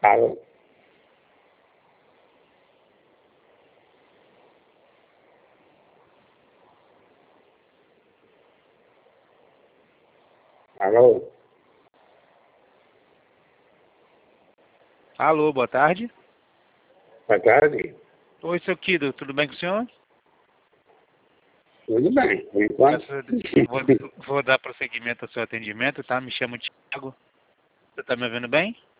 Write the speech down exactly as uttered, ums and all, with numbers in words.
Alô? Alô? Alô, boa tarde. Boa tarde. Oi, seu Kido, tudo bem com o senhor? Tudo bem, por enquanto. Graças a Deus. Vou, vou dar prosseguimento ao seu atendimento, tá? Me chamo Thiago. Você tá me ouvindo bem?